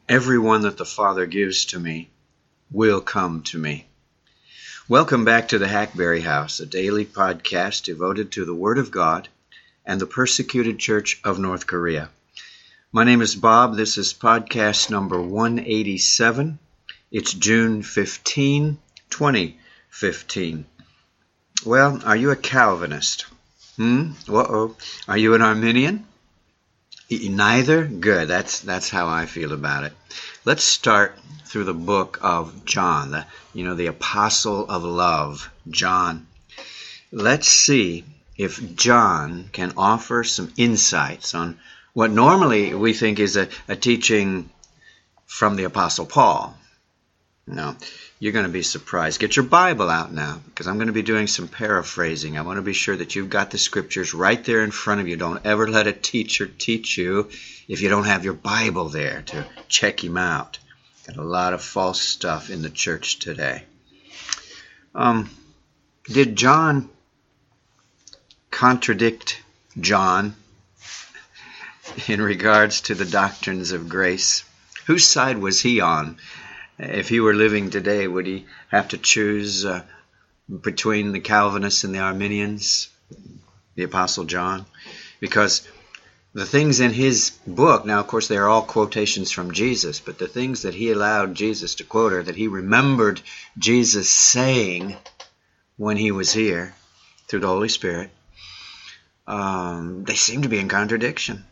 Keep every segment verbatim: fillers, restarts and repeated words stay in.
Everyone that the Father gives to me will come to me. Welcome back to the Hackberry House, a daily podcast devoted to the Word of God and the persecuted Church of North Korea. My name is Bob. This is podcast number one eighty-seven. It's June fifteenth, twenty fifteen. Well, are you a Calvinist? Hmm? Uh-oh. Are you an Arminian? Neither? Good. That's that's how I feel about it. Let's start through the book of John, the you know, the apostle of love, John. Let's see if John can offer some insights on what normally we think is a, a teaching from the apostle Paul. No, you're going to be surprised. Get your Bible out now, because I'm going to be doing some paraphrasing. I want to be sure that you've got the scriptures right there in front of you. Don't ever let a teacher teach you if you don't have your Bible there to check him out. Got a lot of false stuff in the church today. Um, did John contradict John in regards to the doctrines of grace? Whose side was he on? If he were living today, would he have to choose uh, between the Calvinists and the Arminians, the Apostle John? Because the things in his book, now of course they are all quotations from Jesus, but the things that he allowed Jesus to quote, or that he remembered Jesus saying when he was here through the Holy Spirit, um, they seem to be in contradiction.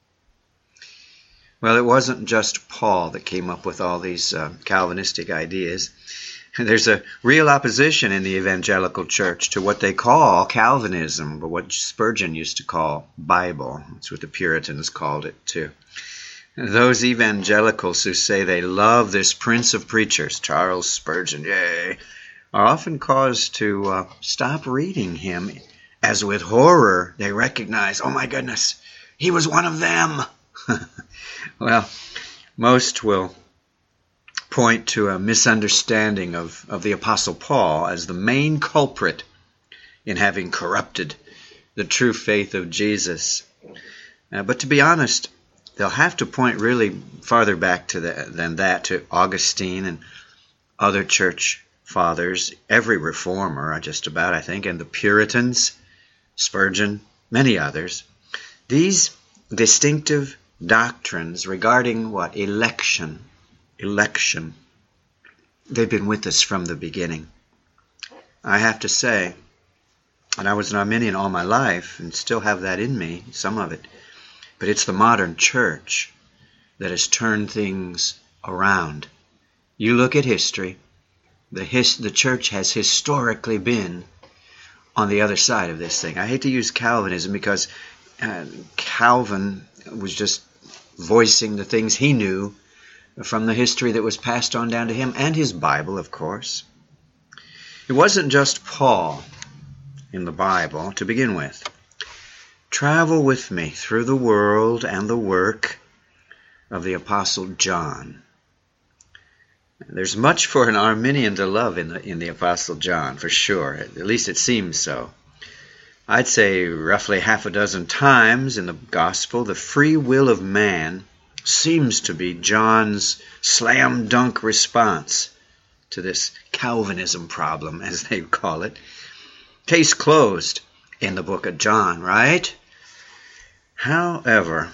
Well, it wasn't just Paul that came up with all these uh, Calvinistic ideas. There's a real opposition in the evangelical church to what they call Calvinism, but what Spurgeon used to call Bible. That's what the Puritans called it too. Those evangelicals who say they love this prince of preachers, Charles Spurgeon, yay, are often caused to uh, stop reading him, as with horror they recognize, oh my goodness, he was one of them. Well, most will point to a misunderstanding of, of the Apostle Paul as the main culprit in having corrupted the true faith of Jesus. Uh, but to be honest, they'll have to point really farther back to the, than that, to Augustine and other church fathers, every reformer, just about, I think, and the Puritans, Spurgeon, many others. These distinctive doctrines regarding what? Election. Election. They've been with us from the beginning. I have to say, and I was an Arminian all my life and still have that in me, some of it, but it's the modern church that has turned things around. You look at history, the, his, the church has historically been on the other side of this thing. I hate to use Calvinism because uh, Calvin was just voicing the things he knew from the history that was passed on down to him, and his Bible, of course. It wasn't just Paul in the Bible to begin with. Travel with me through the world and the work of the Apostle John. There's much for an Arminian to love in the, in the Apostle John, for sure. At least it seems so. I'd say roughly half a dozen times in the gospel, the free will of man seems to be John's slam dunk response to this Calvinism problem, as they call it. Case closed in the book of John, right? However,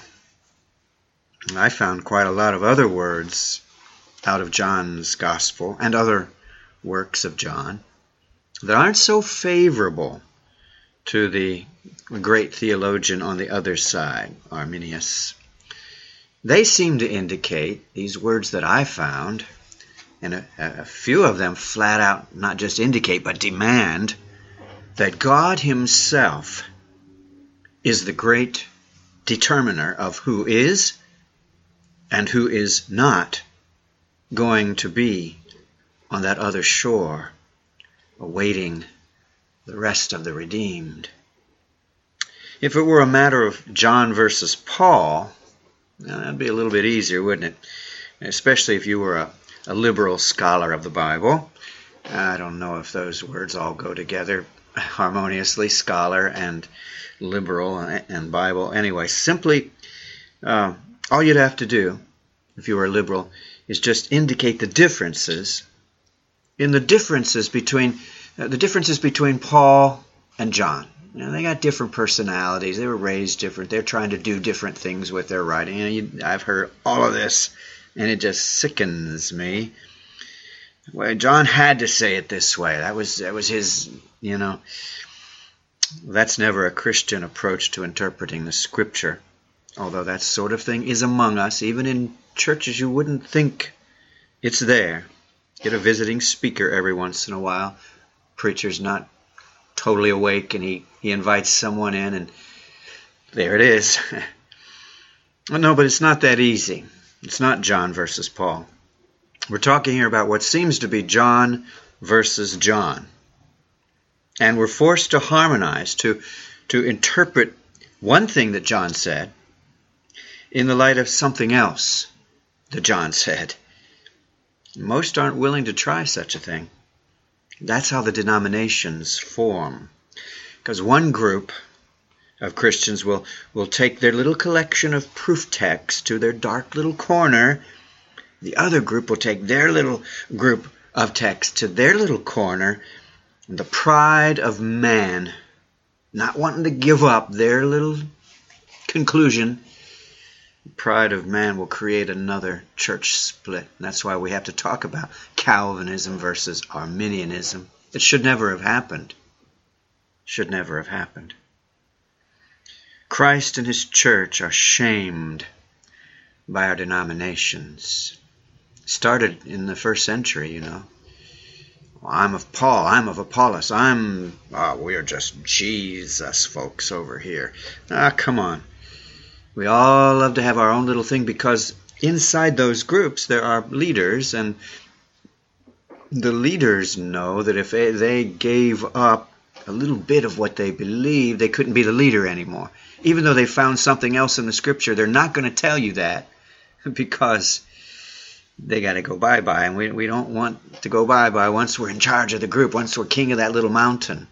I found quite a lot of other words out of John's gospel and other works of John that aren't so favorable to the great theologian on the other side, Arminius. They seem to indicate, these words that I found, and a, a few of them flat out not just indicate but demand, that God himself is the great determiner of who is and who is not going to be on that other shore, awaiting the rest of the redeemed. If it were a matter of John versus Paul, that'd be a little bit easier, wouldn't it? Especially if you were a, a liberal scholar of the Bible. I don't know if those words all go together harmoniously, scholar and liberal and Bible. Anyway, simply uh, all you'd have to do if you were a liberal, is just indicate the differences in the differences between uh, the differences between Paul and John. You know, they got different personalities. They were raised different. They're trying to do different things with their writing. You know, you, I've heard all of this, and it just sickens me. Well, John had to say it this way. That was that was his. You know, that's never a Christian approach to interpreting the Scripture. Although that sort of thing is among us, even in churches you wouldn't think it's there. Get a visiting speaker every once in a while. Preacher's not totally awake, and he, he invites someone in, and there it is. Well, no, but it's not that easy. It's not John versus Paul. We're talking here about what seems to be John versus John. And we're forced to harmonize, to, to interpret one thing that John said in the light of something else that John said. Most aren't willing to try such a thing. That's how the denominations form. Because one group of Christians will, will take their little collection of proof texts to their dark little corner. The other group will take their little group of texts to their little corner. And the pride of man, not wanting to give up their little conclusion, the pride of man will create another church split. And that's why we have to talk about Calvinism versus Arminianism. It should never have happened. Should never have happened. Christ and his church are shamed by our denominations. Started in the first century, you know. Well, I'm of Paul, I'm of Apollos, I'm, oh, we're just Jesus folks over here. Ah, come on. We all love to have our own little thing because inside those groups there are leaders, and the leaders know that if they, they gave up a little bit of what they believed, they couldn't be the leader anymore. Even though they found something else in the Scripture, they're not going to tell you that because they got to go bye-bye, and we, we don't want to go bye-bye once we're in charge of the group, once we're king of that little mountain.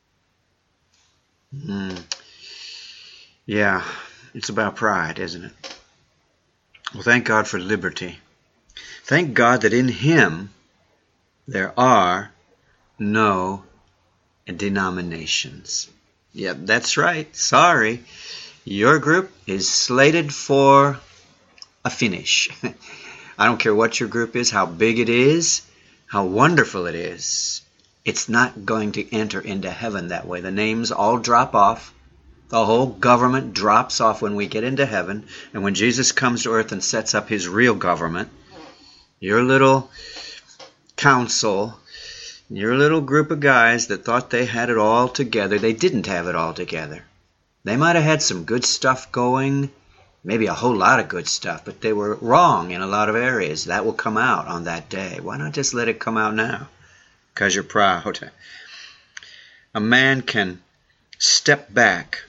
Hmm. Yeah. It's about pride, isn't it? Well, thank God for liberty. Thank God that in him there are no denominations. Yep, that's right. Sorry. Your group is slated for a finish. I don't care what your group is, how big it is, how wonderful it is. It's not going to enter into heaven that way. The names all drop off. The whole government drops off when we get into heaven. And when Jesus comes to earth and sets up his real government, your little council, your little group of guys that thought they had it all together, they didn't have it all together. They might have had some good stuff going, maybe a whole lot of good stuff, but they were wrong in a lot of areas. That will come out on that day. Why not just let it come out now? Because you're proud. A man can step back.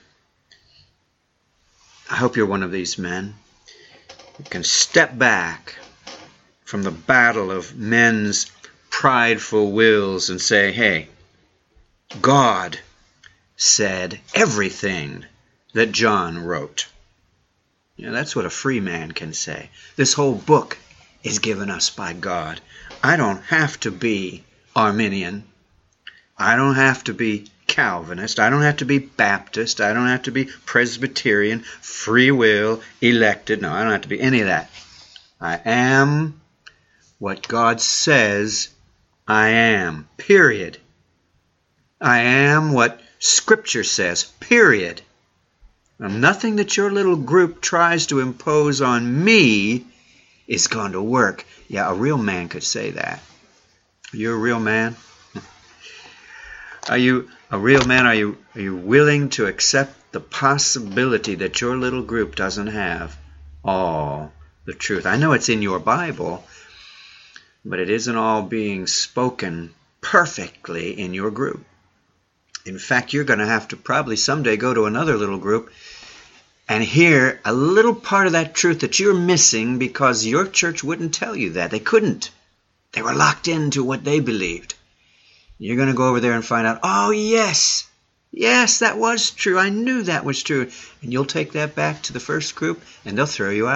I hope you're one of these men who can step back from the battle of men's prideful wills and say, hey, God said everything that John wrote. You know, that's what a free man can say. This whole book is given us by God. I don't have to be Arminian. I don't have to be Calvinist. I don't have to be Baptist. I don't have to be Presbyterian, free will, elected. No, I don't have to be any of that. I am what God says I am. Period. I am what Scripture says. Period. And nothing that your little group tries to impose on me is going to work. Yeah, a real man could say that. You're a real man? Are you a real man? Are you, are you willing to accept the possibility that your little group doesn't have all the truth? I know it's in your Bible, but it isn't all being spoken perfectly in your group. In fact, you're going to have to probably someday go to another little group and hear a little part of that truth that you're missing because your church wouldn't tell you that. They couldn't. They were locked into what they believed. You're going to go over there and find out, oh, yes, yes, that was true. I knew that was true. And you'll take that back to the first group, and they'll throw you out.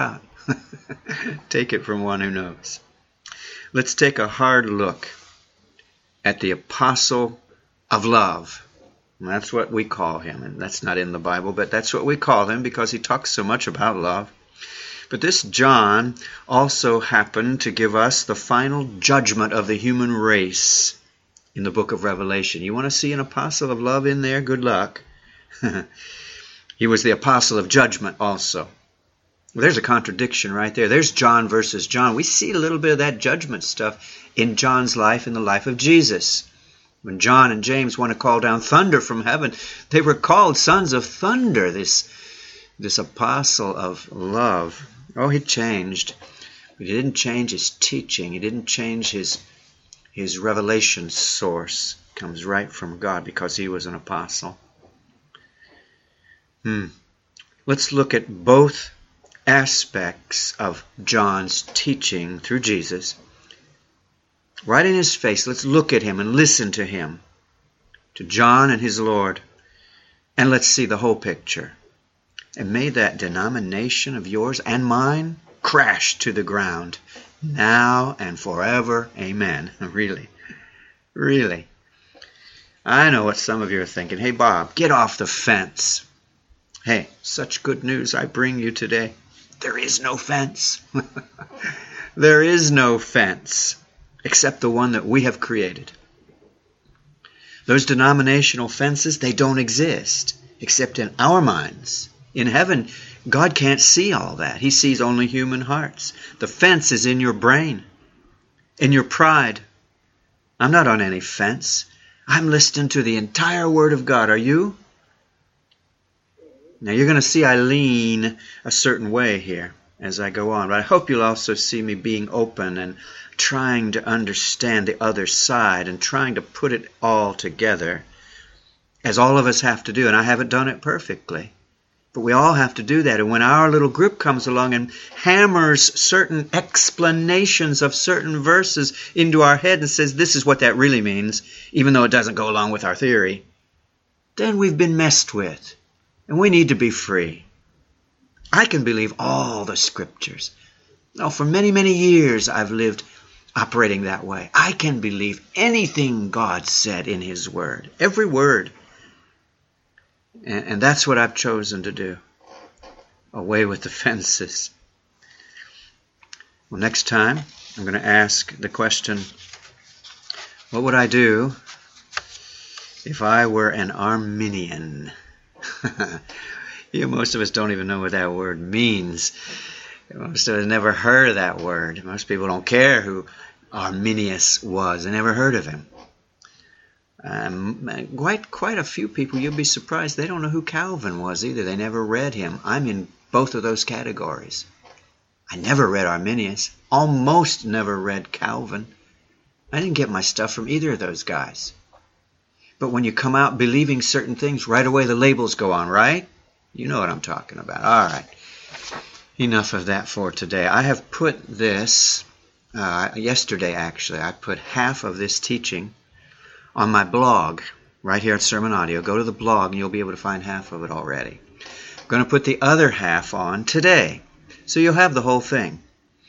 Take it from one who knows. Let's take a hard look at the apostle of love. And that's what we call him. And that's not in the Bible, but that's what we call him because he talks so much about love. But this John also happened to give us the final judgment of the human race in the book of Revelation. You want to see an apostle of love in there? Good luck. He was the apostle of judgment also. Well, there's a contradiction right there. There's John versus John. We see a little bit of that judgment stuff in John's life and the life of Jesus. When John and James want to call down thunder from heaven, they were called sons of thunder, this, this apostle of love. Oh, he changed. But he didn't change his teaching. He didn't change his, his revelation source. It comes right from God because he was an apostle. Hmm. Let's look at both aspects of John's teaching through Jesus. Right in his face, let's look at him and listen to him, to John and his Lord, and let's see the whole picture. And may that denomination of yours and mine crash to the ground now and forever. Amen. Really, really. I know what some of you are thinking. Hey, Bob, get off the fence. Hey, such good news I bring you today. There is no fence. There is no fence except the one that we have created. Those denominational fences, they don't exist except in our minds. In heaven, God can't see all that. He sees only human hearts. The fence is in your brain, in your pride. I'm not on any fence. I'm listening to the entire Word of God. Are you? Now you're going to see I lean a certain way here as I go on, but I hope you'll also see me being open and trying to understand the other side and trying to put it all together, as all of us have to do, and I haven't done it perfectly. But we all have to do that, and when our little group comes along and hammers certain explanations of certain verses into our head and says this is what that really means, even though it doesn't go along with our theory, then we've been messed with. And we need to be free. I can believe all the scriptures. Now, for many, many years I've lived operating that way. I can believe anything God said in His Word. Every word. And, and that's what I've chosen to do. Away with the fences. Well, next time I'm going to ask the question, what would I do if I were an Arminian? You know, most of us don't even know what that word means. Most of us never heard of that word. Most people don't care who Arminius was. They never heard of him. Um, quite, quite a few people, you'll be surprised, they don't know who Calvin was either. They never read him. I'm in both of those categories. I never read Arminius. Almost never read Calvin. I didn't get my stuff from either of those guys. But when you come out believing certain things, right away the labels go on, right? You know what I'm talking about. All right. Enough of that for today. I have put this, uh, yesterday actually, I put half of this teaching on my blog, right here at Sermon Audio. Go to the blog and you'll be able to find half of it already. I'm going to put the other half on today. So you'll have the whole thing.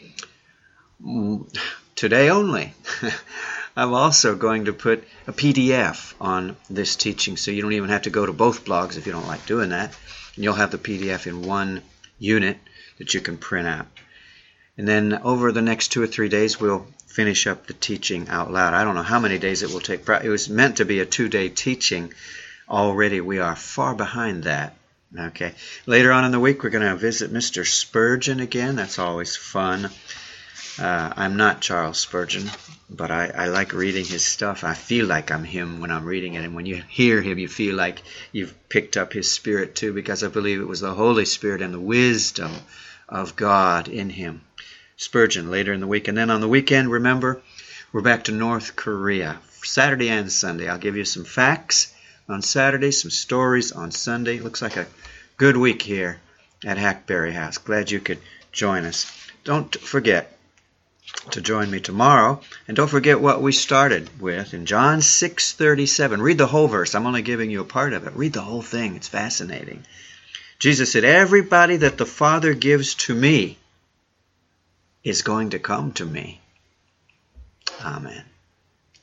Today only. I'm also going to put a P D F on this teaching, so you don't even have to go to both blogs if you don't like doing that. And you'll have the P D F in one unit that you can print out. And then over the next two or three days, we'll finish up the teaching out loud. I don't know how many days it will take. It was meant to be a two-day teaching. Already we are far behind that. Okay. Later on in the week, we're going to visit Mister Spurgeon again. That's always fun. Uh, I'm not Charles Spurgeon, but I, I like reading his stuff. I feel like I'm him when I'm reading it. And when you hear him, you feel like you've picked up his spirit too, because I believe it was the Holy Spirit and the wisdom of God in him. Spurgeon later in the week. And then on the weekend, remember, we're back to North Korea. Saturday and Sunday. I'll give you some facts on Saturday, some stories on Sunday. Looks like a good week here at Hackberry House. Glad you could join us. Don't forget to join me tomorrow. And don't forget what we started with in John six thirty-seven. Read the whole verse. I'm only giving you a part of it. Read the whole thing. It's fascinating. Jesus said, everybody that the Father gives to me, is going to come to me. Amen.